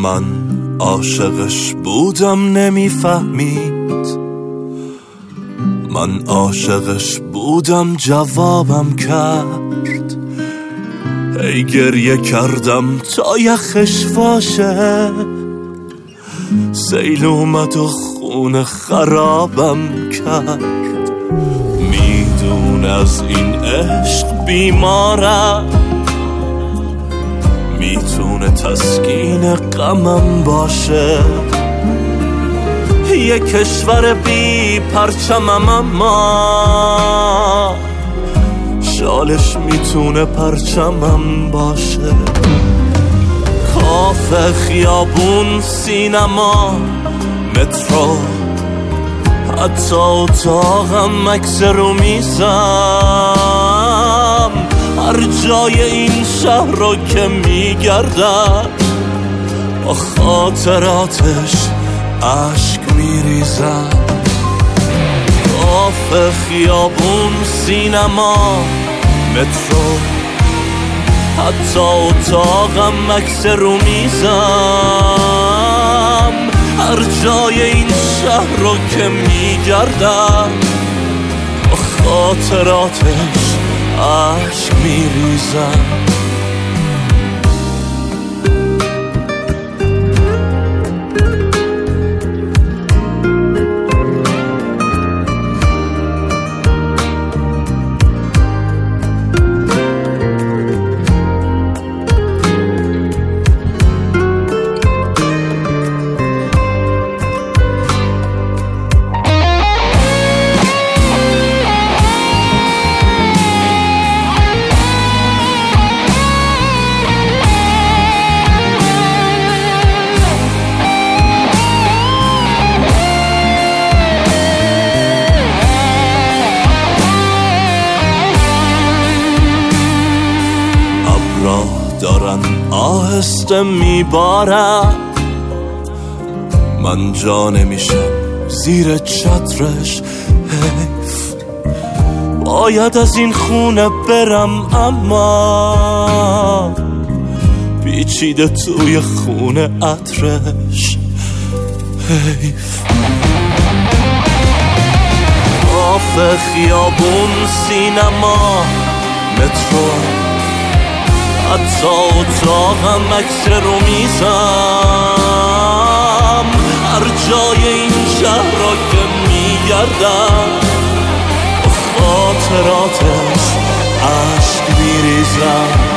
من عاشقش بودم نمیفهمید، من عاشقش بودم جوابم کرد. ای گریه کردم تا یخش واشه، سیل اومد و خونه خرابم کرد. میدون از این عشق بیمارم، میتونه تسکین غمم باشه. یه کشور بی پرچمم اما شالش میتونه پرچمم باشه. کافه، خیابون، سینما، مترو، حتی اتاقم، عکس رو میزم. هر جای این شهر رو که میگردم با خاطراتش عشق میریزم. کافه، خیابون، سینما، مترو، حتی اتاقم، عکس رو میزم. هر جای این شهر رو که میگردم با خاطراتش عشق میریزم. دارن آهسته میبارم، من جا نمیشم زیر چترش. حیف باید از این خونه برم، اما پیچیده توی خونه عطرش. حیف کافه، خیابون، سینما، مترو، حتی اتاقم، عکس رو میزم. هر جای این شهر را که میگردم با خاطراتش عشق میریزم.